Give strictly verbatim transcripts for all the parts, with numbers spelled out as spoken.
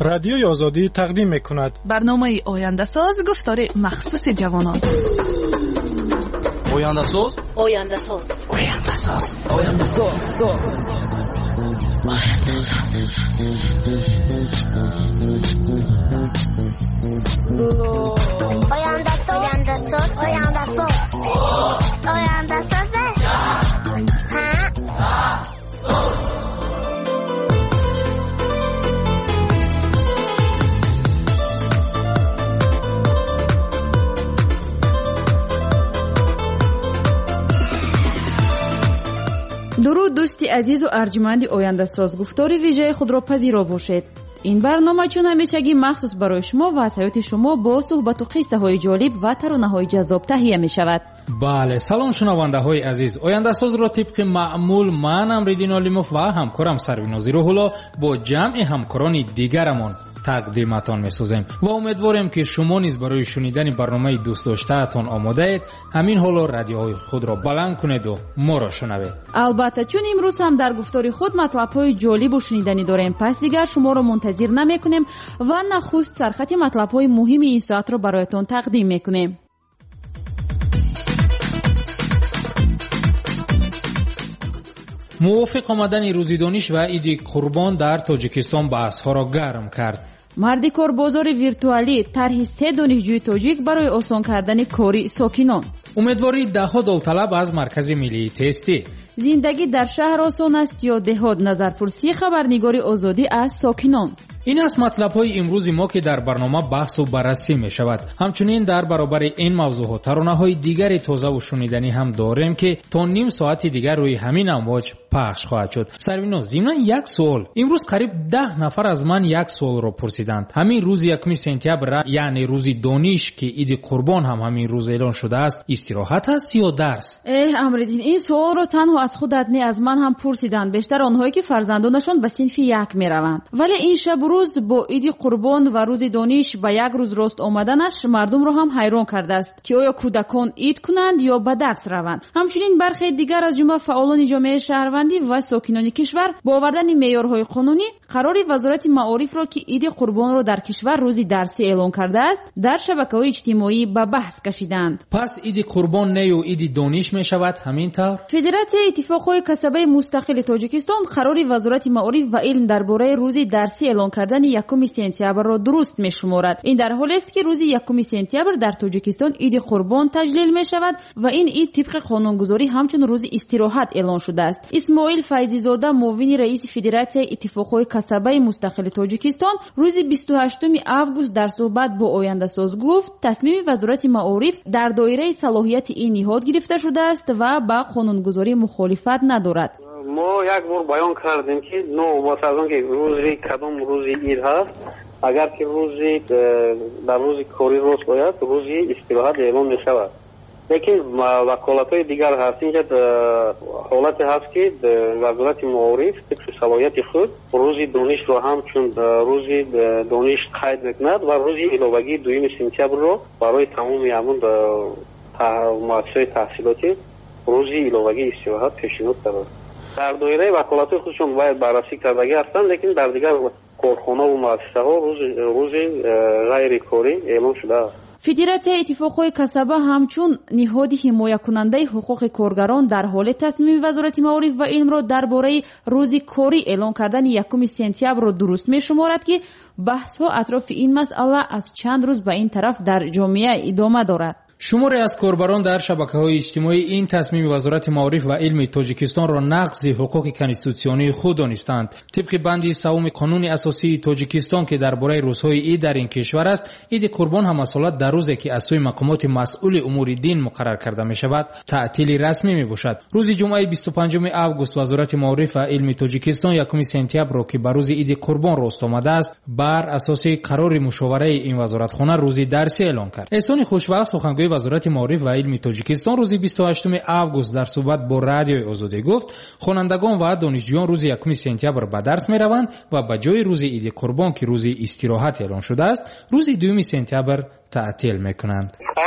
رادیوی آزادی تقدیم می‌کند برنامه آینده ساز گفتار مخصوص جوانان. آینده ساز آینده ساز آینده ساز آینده ساز آینده ساز آینده ساز آینده ساز آینده ساز درود دوستی عزیز و ارجمند آینده ساز، گفتار ویژه خود را پذیرا باشید. این برنامه چون همیشگی مخصوص برای شما و حیات شما با صحبت و قصه های جالب و ترانه های جذاب تهیه می شود. بله، سلام شنونده های عزیز. آینده ساز را طبق معمول من امریدین علیموف و همکارم سرویناز روح‌الله با جمع همکاران دیگرمان تقدیمتان می‌سازیم و امیدواریم که شما نیز برای شنیدن برنامه دوست داشته‌تان آماده اید. همین حالا رادیوهای خود را بلند کنید و ما را شنوید. البته چون امروز هم در گفتار خود مطلب‌های جالب و شنیدنی داریم، پس دیگر شما را منتظر نمی‌کنیم و نخست سرخط مطلب‌های مهم این ساعت را برایتان تقدیم می‌کنیم. موافق آمدن روز دانش و عید قربان در تاجیکستان بحث‌ها را گرم کرد. مردی کاربازار ویرتوالی طرح سه دانشجوی تاجیک برای آسان کردن کاری ساکنان. امیدواری دهها داوطلب از مرکز ملی تستی. زندگی در شهر آسان است یا دهات؟ نظرپرسی خبرنگاری آزادی از ساکنان. این است مطلب‌های امروز ما که در برنامه بحث و بررسی می شود. همچنین در برابر این موضوعات ترانه‌های دیگری تازه و شنیدنی هم داریم که تا نیم ساعت دیگر روی همین امواج پخش خواهد شد. سرویناز، ضمن یک سوال، امروز قریب ده نفر از من یک سوال را پرسیدند. همین روز یکم سپتامبر، یعنی روز دانش که عید قربان هم همین روز اعلان شده است، استراحت است یا درس؟ اه امردین، این سوال را تنها از خودت نه از من هم پرسیدند. بیشتر آنهایی که فرزندانشان به صنف یک میروند. ولی این شب روز با عید قربان و روز دانش به یک روز راست آمدنش مردم را هم حیران کرده است که آیا کودکان عید کنند یا به درس روند. همچنین برخی دیگر از جمله فعالان جامعه شهروندی و ساکنان کشور با آوردن معیارهای قانونی قرار وزارت معارف را که عید قربان را در کشور روز درسی اعلان کرده است در شبکه‌های اجتماعی به بحث کشیدند. پس عید قربان نه و عید دانش می شود همین طور؟ فدراسیون اتفاقهای کسبه مستقل تاجیکستان قرار وزارت معارف و علم درباره روز درسی اعلان کردن یکم سپتامبر را درست می شمارد. این در حالی است که روز یکم سپتامبر در تاجیکستان عید قربان تجلیل می شود و این عید طبق قانونگذاری همچون روز استراحت اعلان شده است. اسماعیل فیضی زاده، معاون رئیس فدراسیون اتفاقهای کسبه مستقل تاجیکستان، روز بیست و هشتم آگوست در صحبت با آینده ساز گفت تصمیم وزارت معارف در دایره صلاحیت این نهاد گرفته شده است و با قانونگذاری مخالفت ندارد. ما یک بار بیان کردیم که نو مثلا که روزی کدام روزی عید هست، اگر که روزی در روزی کاری روز باید روزی استراحت اعلان می شود. لیکن وکالت‌های دیگر هست اینجا حالت هست که وزارت معارف طبق صلاحیت خود روزی دانش رو هم چون روزی دانش قید میکند و روزی علاوگی دویم سپتامبر رو برای تمام همون مؤسسات تحصیلاتی روزی علاوگی استراحت پیشنهاد دارد. در دایره وکالت خودشون باید بررسی کردگی هستند، لیکن در دیگر کارخانه و مؤسسه ها روز روز غیر کاری اعلام شده است. فدراسیون اتفاقهای کسبه همچون نهاد حمایت کننده حقوق کارگران در حال تصمیم وزارت معارف و علم را درباره روز کاری اعلان کردن یکم سپتامبر را درست می شمارد که بحث ها اطراف این مسئله از چند روز به این طرف در جامعه ادامه دارد. شماری از کاربران در شبکه‌های اجتماعی این تصمیم وزارت معارف و علم تاجیکستان را نقض حقوق کنستیتوسیونی خود دانستند. طبق بند سوم قانون اساسی تاجیکستان که درباره روزهای عید در این کشور است، عید قربان هم مسئولت در روزی که از سوی مقامات مسئول امور دین مقرر کرده می شود تعطیل رسمی می باشد. روز جمعه بیست و پنجم آگوست وزارت معارف و علم تاجیکستان یکم سپتامبر را که بر روز عید قربان راست آمده است بر اساس قرار مشاوره این وزارتخانه روز درسی اعلان کرد. احسان خوشوقت سخنگوی وزارت معارف و علم تاجیکستان روز بیست و هشتم آگوست در صحبت با رادیوی آزادی گفت خوانندگان و دانشجویان روز یکم سپتامبر به درس می روند و به جای روز عید قربان که روز استراحت اعلان شده است روز دوم سپتامبر تعطیل می کنند. همه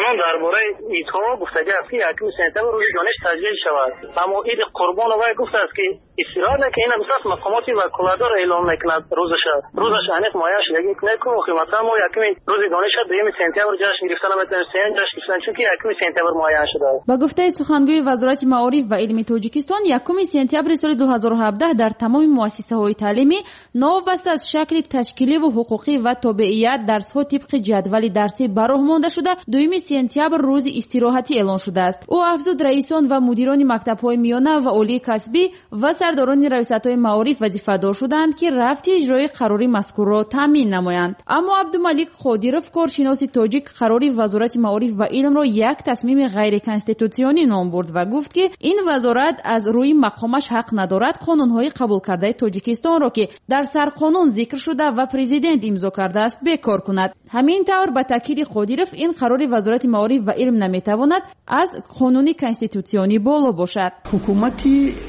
قانون درباره ایدها گفتگی است که یکم سپتامبر روز دانش تجلیل شود، اما عید قربان وای گفته است که استراحت که این بسیار مقامات وکالتدار اعلام میکند روزش روزش انیت مایه شدگی نکن و خدمت ما یکم روز دانش دویم سپتامبر جشن گرفتن میتونن سین جشن گرفتن چون که یکم سپتامبر مایه شده. با گفته سخنگوی وزارت معارف و علم تاجیکستان یکم سپتامبر سال دو هزار و هفده در تمام مؤسسه‌های تعلیمی نوبسته از شکل تشکیلی و حقوقی و تابعیت درس‌ها طبق جدول درسی براه مانده شده دوم سپتامبر روز استراحتی اعلان شده است. او افزود رئیسان و مدیران مکتب‌های میانه و عالی کسبی و سرداران ریاست‌های معارف وظیفه‌دار شدند که رفت اجرای قراری مذکور را تامین نمایند. اما عبدالملک خادیرов کارشناس تاجیک قراری وزارت معارف و علم را یک تصمیم غیر کنستیتوسیونی نام برد و گفت که این وزارت از روی مقامش حق ندارد قانون‌های قبول کرده تاجیکستان را که در سرقانون ذکر شده و پرزیدنت امضا کرده است بکار کند. همین طور به تاکید خادیرov این قرار وزارت معارف و علم نمیتواند از قانون کنستیتوسیونی بالا باشد. حکومت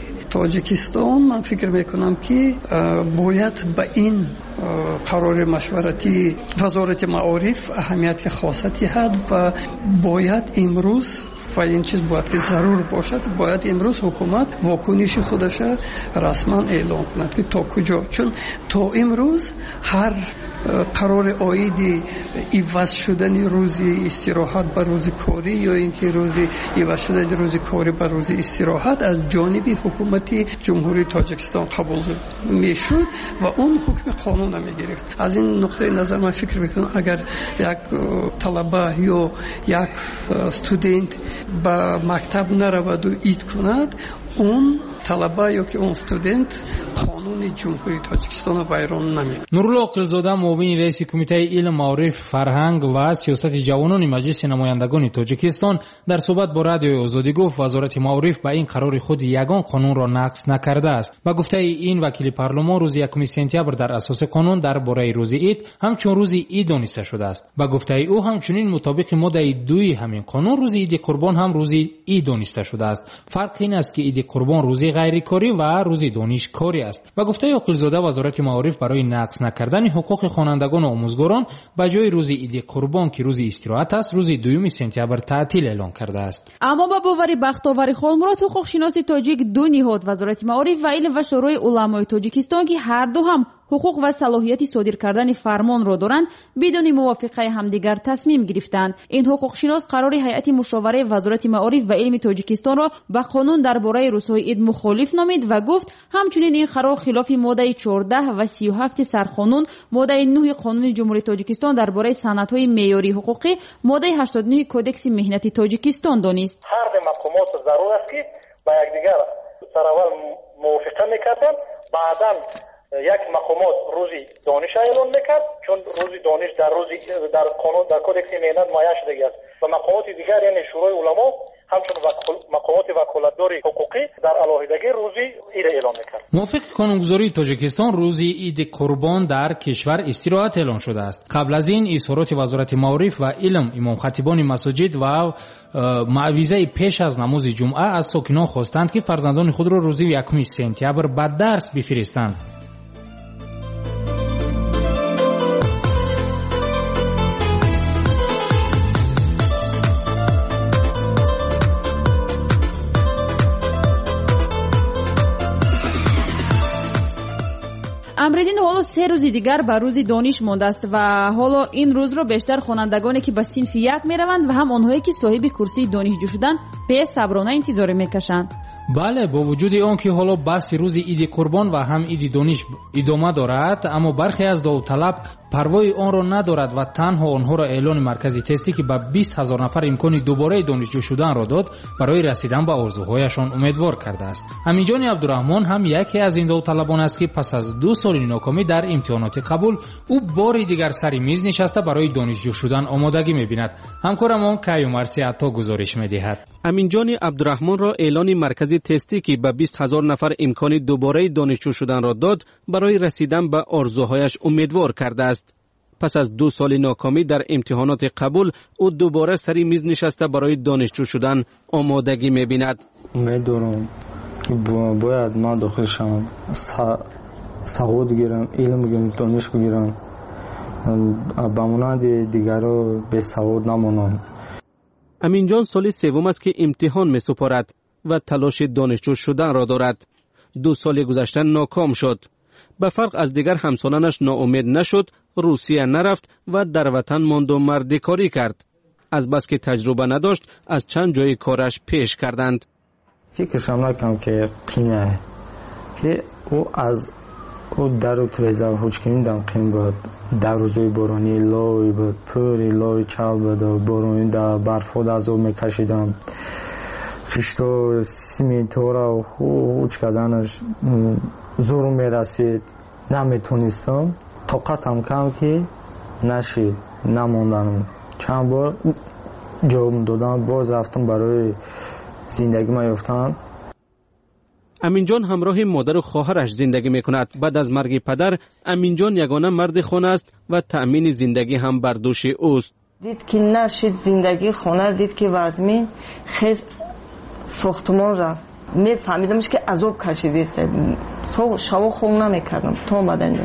تاجیکستان من فکر میکنم که باید به این قرار مشورتی وزارت معارف اهمیت خاصی هست و باید امروز و این چیز باید که ضرور باشد باید امروز حکومت واکنش خودش رسما اعلام کند که تا کجا، چون تا امروز هر قرار عاید عوض شدن روز استراحت به روز کاری یا اینکه روز عوض شدن روز کاری به روز استراحت از جانب حکومت جمهوری تاجیکستان قبول میشد و اون حکم قانون میگرفت. از این نقطه نظر من فکر میکنم اگر یک طلبه یا یک استودنت به مکتب نرود و اید کند، اون طلبه یا که اون استودنت قانون جمهوری تاجیکستان رو ویران نمی‌کنه. نورالله عاقلزاده معاون رئیس کمیته علم، معارف، فرهنگ و سیاست جوانان مجلس نمایندگان تاجیکستان در صحبت با رادیو آزادی گفت وزارت معارف به این قرار خود یگان قانون را نقض نکرده است. با گفته این وکیل پارلمان روز یکم سپتامبر در اساس قانون درباره روز عید همچون روز عید دانسته شده است. با گفته او همچنین مطابق ماده دوی همین قانون روز عید قربان هم روز عید دانسته شده است. فرق این است که عید قربان روزی غیر کاری و روزی دانش کاری است. با گفته عاقلزاده وزارت معارف برای نقض نکردن حقوق خوانندگان و آموزگاران به جای روز عید قربان که روز استراحت است روز دوم سپتامبر تعطیل اعلان کرده است. اما با باور بختاور خالمراد حقوق شناس تاجیک دو نهاد وزارت معارف و علم و شورای علمای تاجیکستان که هر دو هم حقوق و صلاحیت صادر کردن فرمان را دارند بدون موافقه همدیگر تصمیم گرفتند. این حقوق شناس قرار هیئت مشاوره وزارت معارف و علم تاجیکستان را به قانون درباره روزهای عید مخالف نامید و گفت همچنین این قرار خلاف ماده چهارده و سی و هفت سرقانون، ماده نه قانون جمهوری تاجیکستان درباره سندهای معیاری حقوقی، ماده هشتاد و نه کدکس مهنت تاجیکستان دانست. هر مقامات ضرور است که با یکدیگر سراول موافقه میکردند، بعداً یک مقامات روزی دانش اعلان میکرد چون روزی دانش در روزی در قانون در کدکس مهنت مایه شده است و مقامات دیگر یعنی شورای علما همچون مقامات وکالتدار حقوقی در علاهدگی روزی عید اعلان میکرد. موافق قانونگذاری تاجیکستان روزی عید قربان در کشور استراحت اعلان شده است. قبل از این اظهارات وزارت معارف و علم امام خطیبان مساجد و موعظه پیش از نماز جمعه از ساکنان خواستند که فرزندان خود را روزی یکم سپتامبر به درس بفرستند. امردین حالا سه روز دیگر به روز دانش مانده است و حالا این روز را بیشتر خوانندگانی که به صنف یک میروند و هم آنهایی که صاحب کرسی دانشجو شدند به صبرانه انتظار میکشند. بله، با وجود آن که حالا بحث روز عید قربان و هم عید دانش ادامه دارد، اما برخی از داوطلب پروای آن را ندارد و تنها آنها را اعلان مرکزی تستی که به بیست هزار نفر امکان دوباره دانشجو شدن را داد برای رسیدن به آرزوهایشان امیدوار کرده است. امیرجان عبدالرحمن هم یکی از این داوطلبان است که پس از دو سال ناکامی در امتحانات قبول او بار دیگر سر میز نشسته برای دانشجو شدن آمادگی می‌بیند. همکارم کیومرثی عطا گزارش می‌دهد. امینجان عبدالرحمن را اعلان مرکزی تستی که به بیست هزار نفر امکان دوباره دانشجو شدن را داد برای رسیدن به آرزوهایش امیدوار کرده است. پس از دو سال ناکامی در امتحانات قبول او دوباره سری میز نشسته برای دانشجو شدن آمادگی می‌بیند. می‌دونم باید من داخل شم، سواد گیرم، علم بگیرم، دانش بگیرم، به مانند دیگران به سواد نمانم. امینجان سال سوم است که امتحان می سپارد و تلاش دانشجو شدن را دارد. دو سال گذشته ناکام شد. به فرق از دیگر همسالانش ناامید نشد، روسیه نرفت و در وطن ماند و مردکاری کرد. از بس که تجربه نداشت از چند جای کارش پیش کردند. فکرشم نکنم که قینه که او از او در و تریزه و حجکمی دم قیم بود. در روزوی بارانی لای بود، پوری لای چال بود و بارانی در برف خود از او میکشیدم. خشتو سیمینتورا و حوج کردنش زور میرسید، نمیتونستم. طاقتم کم که نشید، نموندم. چند بار جواب دادم، باز رفتم برای زندگی ما یافتم. امینجان همراه مادر و خواهرش زندگی میکند. بعد از مرگ پدر امینجان یگانه مرد خانه است و تأمین زندگی هم بر دوش اوست. دید که نشید زندگی خانه، دید که وزمین خیز ساختمان رفت. میفهمیدمش که عذاب کشیده است. شوا خوب نمیکردم تا اومد اینجا.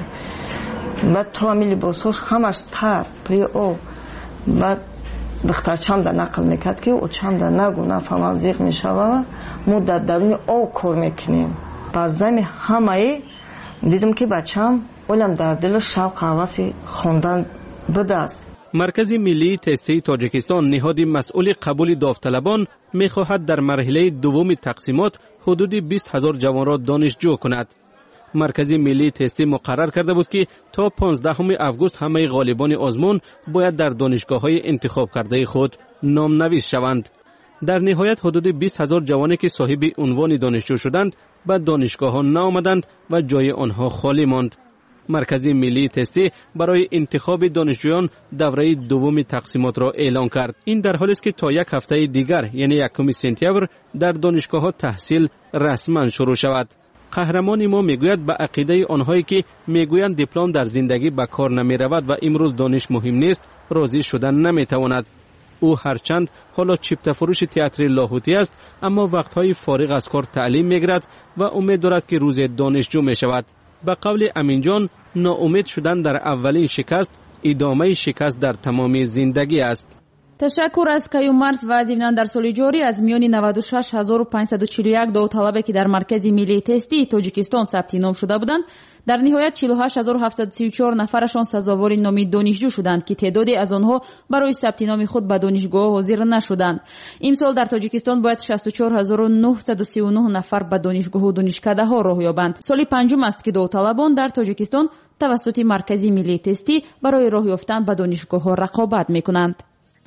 بعد تو همین لباساش همش تر پری او. بعد دخترچم در نقل میکرد که او چم در نگو نفهم زیغ میشوه، ما در درون او کار میکنیم. باز دمی همه دیدم که بچم اولم در دل شوق حواسی خواندن بده است. مرکز ملی تستی تاجیکستان نهادی مسئول قبول داوطلبان میخواهد در مرحله دوم تقسیمات حدود بیست هزار جوان را دانشجو کند. مرکز ملی تستی مقرر کرده بود که تا پانزدهم آگوست همه غالبان آزمون باید در دانشگاه‌های انتخاب کرده خود نامنویس شوند. در نهایت حدود بیست هزار جوانی که صاحب عنوان دانشجو شدند به دانشگاه‌ها نآمدند و جای آنها خالی ماند. مرکز ملی تستی برای انتخاب دانشجویان دوره دوم تقسیمات را اعلان کرد. این در حالی است که تا یک هفته دیگر یعنی یکم سپتامبر در دانشگاه‌ها تحصیل رسما شروع شود. قهرمان ما میگوید به عقیده آنهایی که میگویند دیپلم در زندگی به کار نمی رود و امروز دانش مهم نیست راضی شدن نمی تواند. او هرچند حالا چیپته فروش تئاتر لاهوتی است اما وقتهای فارغ از کار تعلیم میگیرد و امید دارد که روز دانشجو می شود. به قول امینجان ناامید شدن در اولین شکست ادامه شکست در تمام زندگی است. تشکر از کیوم مرز و ضمناً در سال جاری از میان نود و شش هزار و پانصد و چهل و یک داوطلبه که در مرکز ملی تستی تاجیکستان ثبت نام شده بودند در نهایت چهل و هشت هزار و هفتصد و سی و چهار نفرشان سزاوار نام دانشجو شدند که تعدادی از آنها برای ثبت نام خود به دانشگاه حاضر نشدند. امسال در تاجیکستان باید شصت و چهار هزار و نهصد و سی و نه نفر به دانشگاه و دانشکده ها راه یابند. سال پنجم است که داوطلبان در تاجیکستان توسط مرکز ملی تستی برای راه یافتن به دانشگاه ها رقابت میکنند.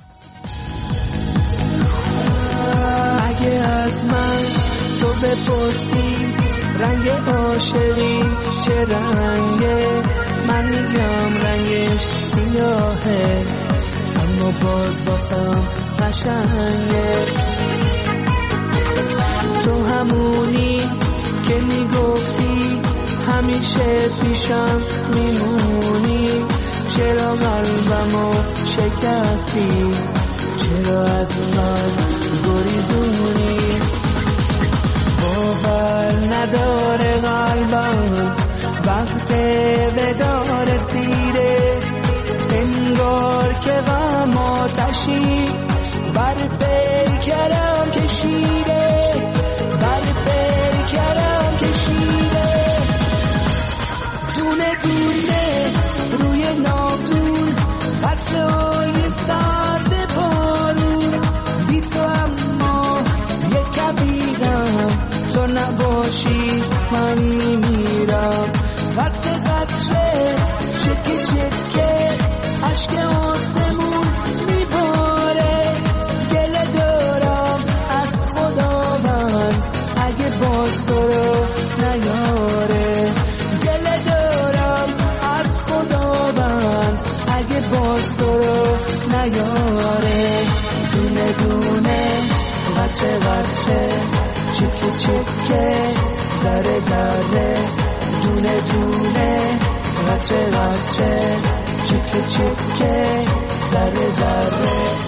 اگه از من تو بپرسی رنگ عاشقی چه رنگه، من میگم رنگش سیاهه اما باز باسم قشنگه. تو همونی که میگفتی همیشه پیشم میمونی، چرا قلبمو شکستی، چرا از من گریزونی. باور نداره قلبم وقت ودا رسیده، انگار که غم آتشی بر پیکرم کشیده، بر پیکرم کشیده. دونه دونه روی ناودون بچه های سرد بارون، بی تو اما یک کبیرم، تو نباشی من میمیرم. قطره قطره چکه چکه عشق آسمون میباره، گله دارم از خداوند اگه باز تو رو نیاره، گله دارم از خداوند اگه باز تو رو نیاره. دونه دونه قطره قطره چکه چکه ذره ذره، دونه دونه قطره قطره چکه چکه ذره ذره.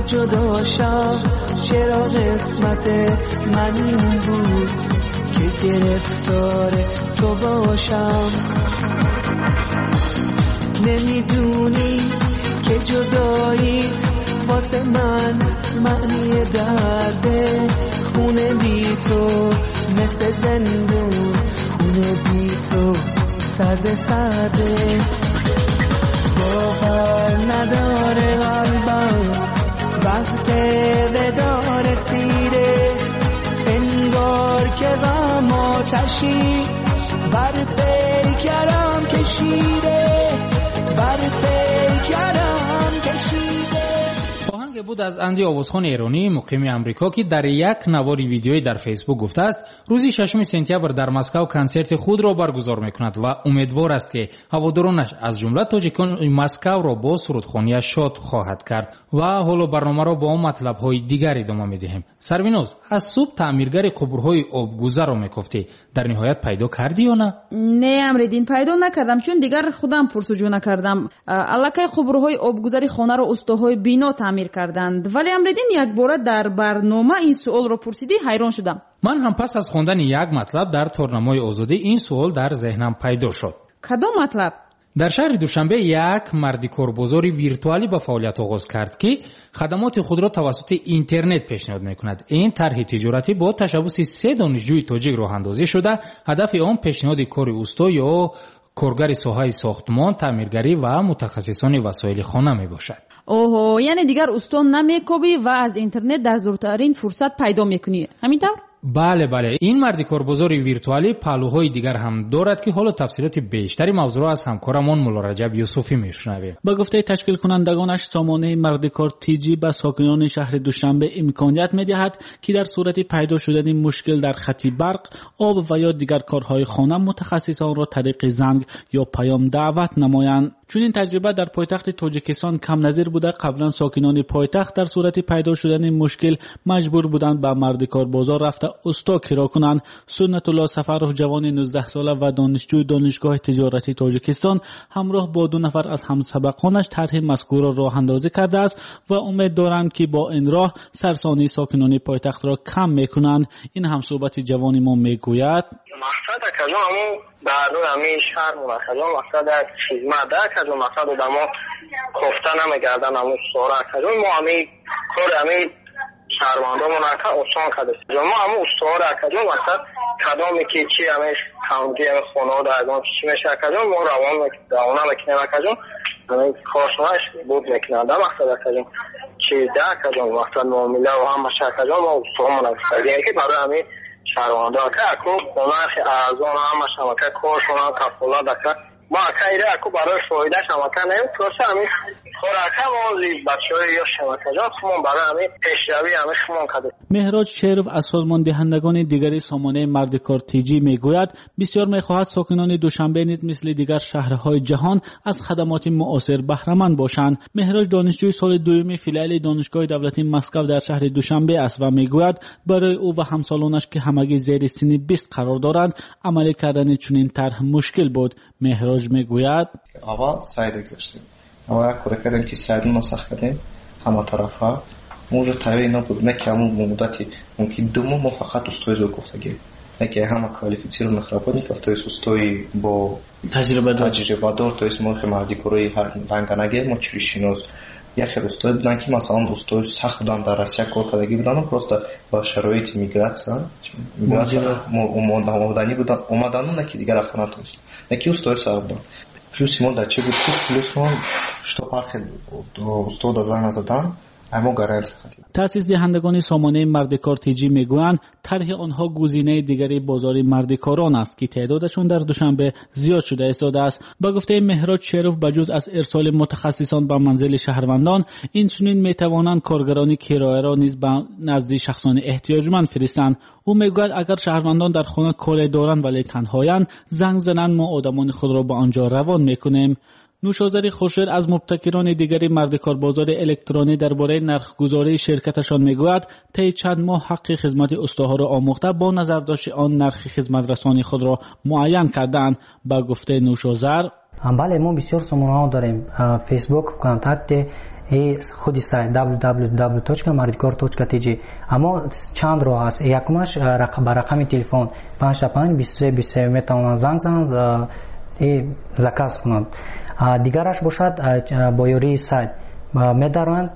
جدا شم، چرا قسمت من این بود که گرفتار تو باشم. نمیدونی که جداییت واسه من معنی درده، خونه بی تو مثل زندون، خونه بی تو سرد سرده. باور نداره قلبم وقت ودا رسیده، انگار که غم آتشی بر پیکرم کشیده، بر پیکرم کشیده. آهنگ بود از اندی آوازخوان ایرانی مقیم امریکا که در یک نواری ویدیویی در فیسبوک گفته است روزی ششم سپتامبر در مسکو کنسرت خود را برگزار میکند و امیدوار است که هوادارانش از جمله تاجیکان مسکو را با سرودخوانی شاد خواهد کرد. و حالا برنامه را با مطلب‌های دیگر ادامه می‌دهیم. سرویناز، از صبح تعمیرگر قبرهای آبگذر را میگفتی، در نهایت پیدا کردی یا نه؟ نه امردین، پیدا نکردم چون دیگر خودم پرسجو نکردم. الکی قبرهای آبگذری خانه را استاهای بینا تعمیر کردند، ولی امردین یک بار در برنامه این سوال را پرسیدی، حیران شدم. من هم پس از خواندن یک مطلب در تورنمای آزادی این سوال در ذهنم پیدا شد. کدام مطلب؟ در شهر دوشنبه یک مردی کارگزاری ویرتوالی با فعالیت آغاز کرد که خدمات خود را توسط اینترنت پیشنهاد میکند. این طرح تجارتی با تشبث سه دانشجوی تاجیک راه اندازی شده. هدف آن پیشنهاد کار اوستا یا کارگر ساحه ساختمان، تعمیرگری و متخصصان وسایل خانه می باشد. اوه، یعنی دیگر اوستا نمیکوبی و از اینترنت در زورترین فرصت پیدا میکنی، همینطور؟ بله بله، این مردی کارگزار ویرتوالی پهلوهای دیگر هم دارد که حالا تفصیلات بیشتری موضوع را از همکارمان مولا رجب یوسفی میشنویم. با گفته تشکیل کنندگانش سامانه مردکار تیجی به ساکنان شهر دوشنبه امکانیت میدهد که در صورت پیدا شدن مشکل در خط برق، آب و یا دیگر کارهای خانه متخصصان را طریق زنگ یا پیام دعوت نمایند. چون این تجربه در پایتخت تاجیکستان کم نظیر بوده، قبلا ساکنان پایتخت در صورت پیدا شدن مشکل مجبور بودند به مردکار بازار رفته استا کرا کنند. سنت الله سفرов جوان نوزده ساله و دانشجوی دانشگاه تجارتی تاجیکستان همراه با دو نفر از همسبقانش طرح مذکور را راه اندازی کرده است و امید دارند که با این راه سرسانی ساکنان پایتخت را کم میکنند. این همصحبت جوانی ما میگوید مقصد کجا همون بعدو همین شهر کجا مقصد خدمت ده کجا مقصد دما کفته نمیگردن همون سوره کجا ما همین کار همین شهروانده منعکه اصان کرده ما همون استوار کجا مقصد کدامی که چی همین کامدی همین خونه و درگان چی میشه کجا ما روان روانه میکنیم کجا همین کارشناش بود میکنه ده مقصد کجا چی ده کجا مقصد معامله و هم مشه کجا ما استوار منعکه یعنی که برای همین شهروانده که اکو خونخ ارزان هم شمکه کارشون هم کفولا دکه ما اکایره اکو برای فایده شمکه نیم توسه همین خوراکه موزی بچه های یا شمکه جان خمون برای همین پیشروی همین خمون کده. مهراج شیرف از سازمان دهندگان دیگری سامانه مردکار تیجی میگوید بسیار میخواهد ساکنان دوشنبه نیز مثل دیگر شهرهای جهان از خدمات معاصر بهره‌مند باشند. مهراج دانشجوی سال دوم فیلال دانشگاه دولتی مسکو در شهر دوشنبه است و میگوید برای او و همسالانش که همگی زیر سن بیست قرار دارند عمل کردن چنین طرح مشکل بود. مهراج میگوید اول سعی گذاشتیم اول کار کردیم که سعی نسخ کردیم همه طرفا موجه تایید نبود نه که همون مدتی ممکن دوم ما فقط استوی زور گفتگی نه که همه کوالیفیکسیون مخربانی که افتای استوی با تجربه دار تجربه دار تو اسم مخ مردی کروی رنگانگی ما چری شناس یا خیلی استوی بودن که مثلا استوی سخت بودن در روسیه کار کردگی بودن پروسته با شرایط میگراتسا میگراتسا اومدنی بودن اومدن نه که دیگر اخنات داشت نه که استوی سخت بودن плюс мо да че буд плюс мо што пархел сто да зана задан اما گارانتی خواهیم. تأسیس دهندگان سامانه مردکار تیجی میگویند طرح آنها گزینه دیگری بازار مردکاران است که تعدادشون در دوشنبه زیاد شده ایستاده است. با گفته مهراج شیرف بجز از ارسال متخصصان به منزل شهروندان این چنین میتوانند کارگرانی کرایه را نیز به نزد شخصان احتیاجمند فرستند. او میگوید اگر شهروندان در خانه کار دارند ولی تنهایند زنگ زنند ما آدمان خود را به آنجا روان میکنیم. نوشازر خورشید از مبتکران دیگری مردکار بازار الکترونی درباره نرخ‌گذاری شرکتشان میگوید طی چند ماه حق خدمت استاها را آموخته با نظرداشت آن نرخ خدمت رسانی خود را معین کردند. با گفته نوشازر بله ما بسیار سامانه‌ها داریم، فیسبوک، کانتکت، ای خود سایت دبلیو دبلیو دبلیو точка мардикор точка ти ҷи. اما چند راه است. یکمش رقم با رقم تلفن پنج پنج بیست و سه بیست و سه میتوانند زنگ زنند ای زکات کنند. دیگرش باشد با یاری سایت می‌دارند،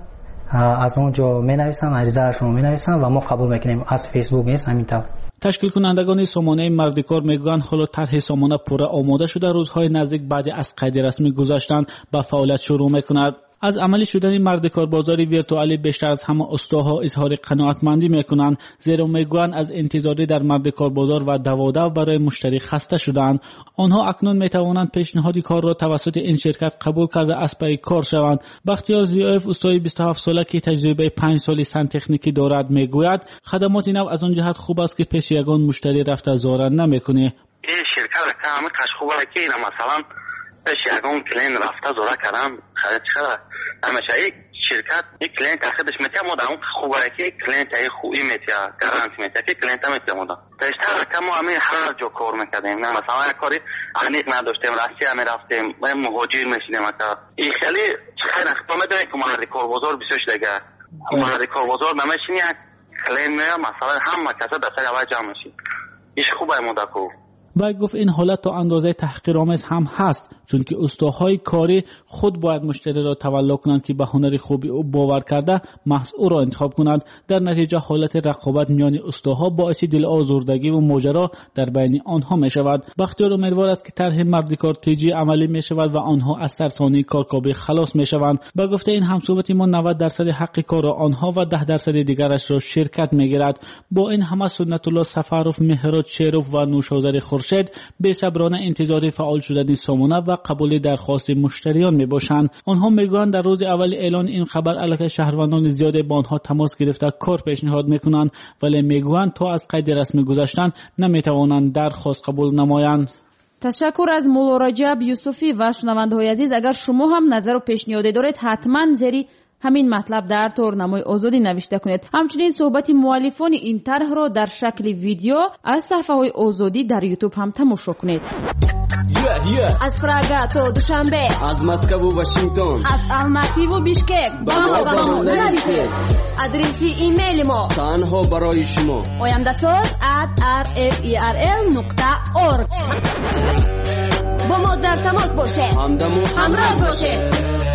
از اونجا می‌نویسند، عریضه‌شون رو می‌نویسند و ما قبول می‌کنیم. از فیسبوک نیست همینطور. تشکیل کنندگان سامانه مردکار میگویند حالا طرح سامانه پوره آماده شده، روزهای نزدیک بعد از قید رسمی گذاشتن به فعالیت شروع می‌کند. از عملی شدن مردکار بازاری ویرتوئالی بیشتر از همه استاها اظهار قناعتمندی میکنند، زیرا میگویند از انتظاری در مردکار بازار و دوادو برای مشتری خسته شدند. آنها اکنون میتوانند پیشنهاد کار را توسط این شرکت قبول کرده از پی کار شوند. بختیار ضیاف استای بیست و هفت ساله که تجربه پنج سالی سن تکنیکی دارد میگوید خدمات نو از آن جهت خوب است که پیش یگان مشتری رفته زاره نمیکنه. این شرکت کامی قش خوبه که اینا مثلا پیش یگان کلین رفته زاره کردن خرید شده. همیشه یک شرکت یک کلین تخیدش میتیم و در اون خوبه که کلین تایی خوبی میتیم گرانت میتیم که کلین تا میتیم و دا پیشتر که ما همین هر جا کار میکردیم. نه مثلا یک کاری عنیق نداشتیم، راستی همی رفتیم مهاجر میشیدیم اکا این خیلی خیلی اختا میدونیم که مردکار بازار بسیارش دیگه مردکار بازار نمیشین یک کلین میام مثلا همه کسا دسته اول جا میشین ایش خوبه مدکو. و گفت این حالت تا اندازه تحقیرآمیز هم هست، چون که استاهای کاری خود باید مشتری را تولا کنند که به هنر خوبی او باور کرده محض او را انتخاب کنند. در نتیجه حالت رقابت میان استاها باعث دل آزردگی و ماجرا در بین آنها می شود. بختیار امیدوار است که طرح مردکار تیجی عملی می شود و آنها از سرسانی کارکاوی خلاص می شوند. با گفته این همصحبت ما نود درصد حق کار آنها و ده درصد دیگرش را شرکت می گیرد. با این همه سنت الله سفروف، مهراد شیروف و نوشازر خورشید به صبرانه انتظار فعال شدن سامانه و قبول درخواست مشتریان می باشند. آنها میگویند در روز اول اعلان این خبر علاقه شهروندان زیاد با آنها تماس گرفته کار پیشنهاد میکنند، ولی میگویند تا از قید رسمی گذشتن نمیتوانند درخواست قبول نمایند. تشکر از مولا رجب یوسفی و شنونده‌های عزیز. اگر شما هم نظر و پیشنهادی دارید حتما زیری همین مطلب در تورنمای آزادی نوشته کنید. همچنین صحبت مؤلفان این طرح را در شکل ویدیو از صفحه های آزادی در یوتیوب هم تماشا کنید. Yeah, yeah. از پراگا تا دوشنبه، از مسکو و واشنگتن، از الماتی و بیشکک، با ما نویسید. ادرسی ایمیل ما تنها برای شما oyandasot at r f e r l نقطه org. با ما در تماس باشه، همدم و همراه باشه.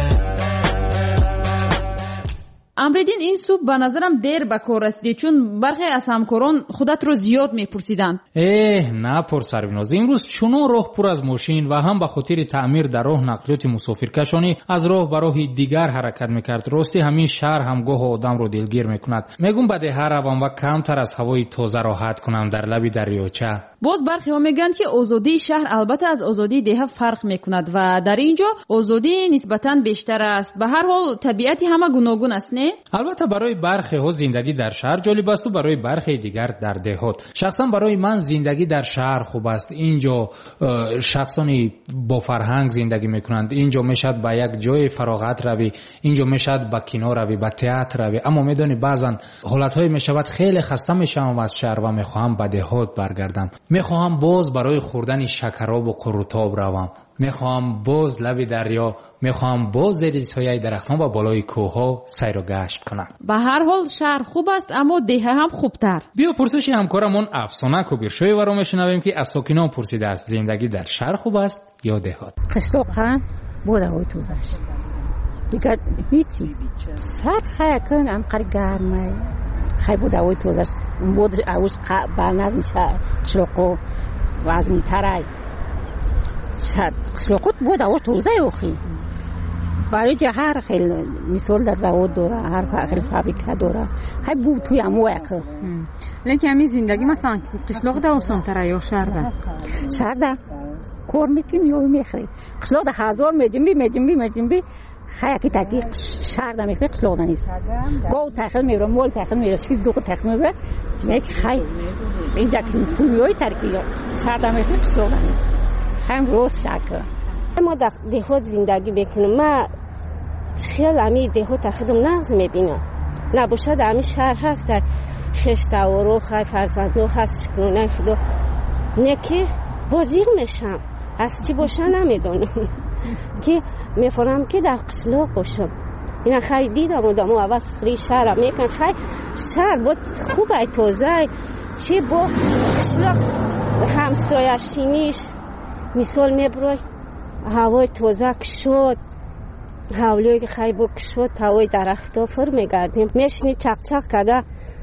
امریدین این صبح به نظرم دیر به کار رسیدی، چون برخی از همکاران خودت رو زیاد میپرسیدن. اه نه پرسرویناز، امروز چونو راه پر از ماشین و هم به خاطر تعمیر در راه نقلیات مسافرکشانی از راه به راه دیگر حرکت میکرد. راستی همین شهر هم گاه آدم رو دلگیر میکند. میگم بده هر روم و کمتر از هوای تازه راحت کنم در لب دریاچه. باز برخی ها میگن که آزادی شهر البته از آزادی ده فرق میکند و در اینجا آزادی نسبتاً بیشتر است. به هر حال طبیعتی همه گوناگون است نه؟ البته برای برخی ها زندگی در شهر جالب است و برای برخی دیگر در دهات. شخصا برای من زندگی در شهر خوب است. اینجا شخصانی با فرهنگ زندگی میکنند. اینجا میشد به یک جای فراغت روی، اینجا میشد به کینو روی، به تئاتر روی. اما میدونی بعضا حالتهای میشود خیلی خسته میشم از شهر و میخواهم به دهات برگردم. میخواهم باز برای خوردن شکراب و قروتاب روم. میخواهم باز لب دریا، میخواهم باز زیر سایه درختان و بالای کوهها سیر و گشت کنم. به هر حال شهر خوب است اما ده هم خوبتر. بیا پرسش همکارمون افسانه کبیرشوی و رو میشنویم که از ساکنان پرسیده است زندگی در شهر خوب است یا دهات. قشتوقان بود اوی تو داشت دیگر هیچی شهر خیلی کن ام قری گرمه خیلی بود اوی تو داشت بود اوش برنظم چلوقو وزن ترای شهر قشلوقوت بود اوش توزه اوخی برای جهر خیلی مثال در زود دوره هر خیلی فابریکه دوره خیلی بود توی امو اکه لیکن همی زندگی مثلا قشلوق ده اوستان ترای یا شهر ده شهر ده کار میکنیم یا میخری قشلوق ده هزار میجنبی میجنبی میجنبی خیلی تاکی شهر ده میخری قشلوق ده نیست گاو تاخل میبره مول تاخل میبره شیز دوخ تاخل میبره یک خیلی اینجا که کنیوی ترکی شهر ده میخری قشلوق ده نیست خیلی روز شکر ما در دهات زندگی بکنم ما خیلی امی دهات خودم نغز میبینم نباشد امی شهر هست در خشت و رو خیلی فرزندو هست شکنونه خدو نکه بازیق میشم از چی باشه نمیدونم که میفرم که در قشلوق باشم اینا خیلی دیدم آدم ها عوض خری شهر میکن خیلی شهر بود خوبه توزه چه با قشلاق همسایشینیش مثال میبروی هوای توزه کشود هولیوی که خیلی با کشود هوای درخت ها فر میگردیم میشنی چق چق کده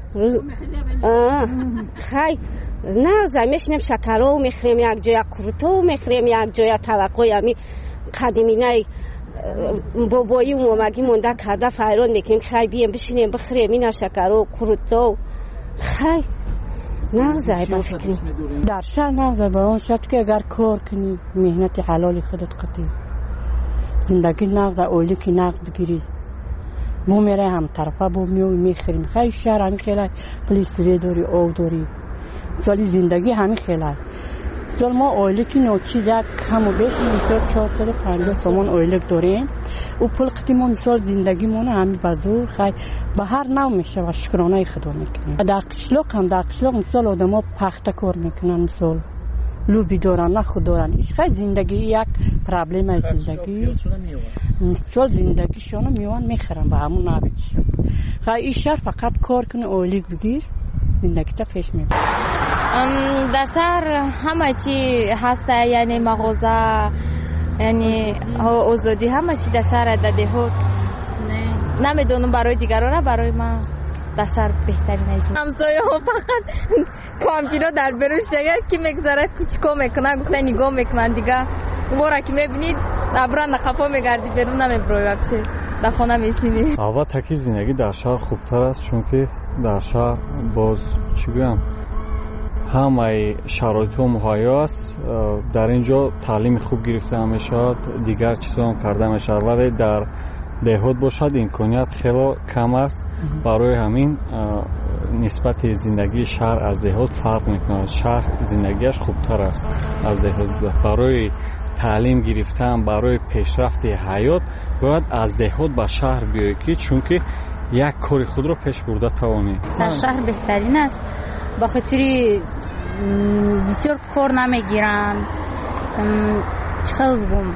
خیلی نغزه میشنیم شکرها میخریم یک جای قروتا میخریم یک جای توقعی همی قدیمینه بابایی و مامگی مونده کرده فیران میکنیم خیلی بیم بشینیم بخریم این شکر و قروتا خیلی نغزه با فکریم در شهر نغزه با اون شد که اگر کار کنی مهنت حلالی خودت قطعی زندگی نغزه اولی که نغز بگیری بو میره هم طرفه بو میوی میخریم خیلی شهر همی خیلی پلیسری داری او داری سالی زندگی همی خیلی سال ما اویلک نوچی یک همو بیش مثال چهارصد و پنجاه سومن اویلک داریم و پول قدیمون مثال زندگی مونه همی بزرگ خیلی به هر نوع میشه و شکرانه خدا میکنیم در قشلاق هم در قشلاق مثال آدم ها پخته کار میکنن مثال لوبی دارن نه خود دارن خیلی زندگی یک پرابلم از زندگی مثال زندگی شانو میوان میخرن به همون نبیدشون خیلی این شهر فقط کار کنه اویلک بگیر زندگی تا پیش میبره در شهر همه چی هست یعنی مغازه یعنی آزادی همه چی در شهر داده ها نمیدونم برای دیگران برای ما در شهر بهترین است همسایه ها فقط کامپیوتر در بروش دیگه کی میگذاره کوچیکو میکنن گفته نگاه میکنن دیگه بورا که میبینید ابرا نخفا میگردی برون نمیبروی وقتی در خانه میشینی البته که زندگی در شهر خوبتر است چون که در شهر باز چی بگم همه شرایط مهیا است در اینجا تعلیم خوب گرفته میشد دیگر چیزا هم کرده میشد ولی در دهات باشد امکانیت خیلی کم است برای همین نسبت زندگی شهر از دهات فرق میکنه شهر زندگیش خوبتر است از دهات برای تعلیم گرفتن برای پیشرفت حیات باید از دهات به شهر بیایی که چون که یک کار خود رو پیش برده توانی در شهر بهترین است با خاطری بسیار کار نمیگیرن چخیل بگم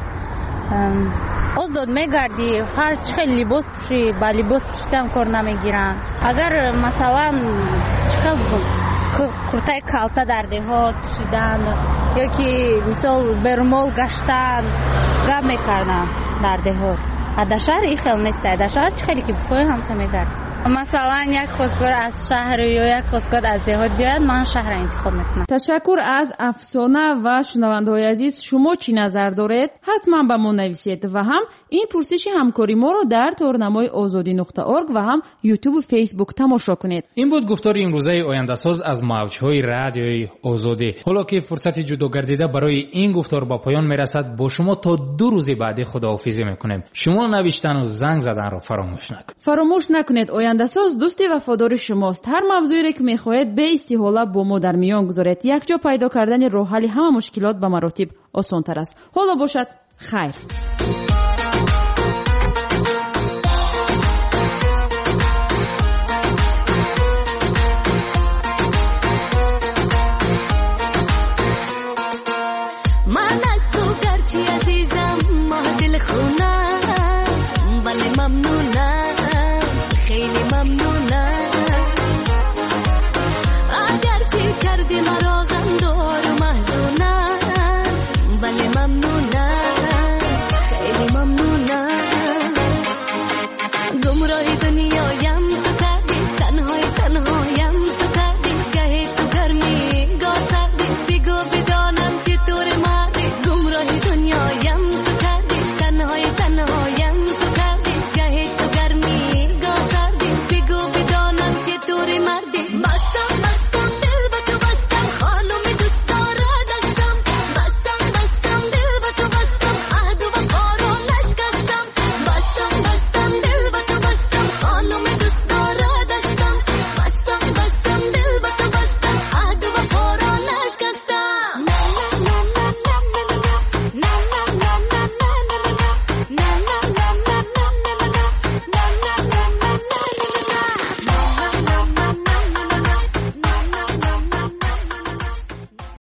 آزاد میگردی هر چخیل لباس پوشی با لباس پوشیدن کار نمیگیرن اگر مثلا چخیل بگم کرتای کالتا در دهات پوشیدن یا که مثال برمال گشتن گم میکردن در دهات در شهر این خیل نیست در شهر چخیلی که بخواه هم که میگرد مثلا یک خواستگار از شهر یا یک خواستگار از دهات بیاید من شهر انتخاب میکنم. تشکر از افسانه و شنونده‌های عزیز. شما چی نظر دارید؟ حتما به ما نویسید و هم این پرسش همکاری ما رو در تورنمای آزادی نقطه اورگ و هم یوتیوب و فیسبوک تماشا کنید. این بود گفتار امروزه آینده ساز از موج‌های رادیوی آزادی. حالا که فرصت جداگردیده برای این گفتار با پایان میرسد با شما تا دو روز بعد خداحافظی میکنیم. شما نوشتن و زنگ زدن رو فراموش نکنید. فراموش نکنید اندساز دوست وفادار شماست. هر موضوعی را که میخواهید به استحاله با ما در میان گذارید. یک جا پیدا کردن راه حل همه مشکلات به مراتب آسان تر است. حالا باشد خیر.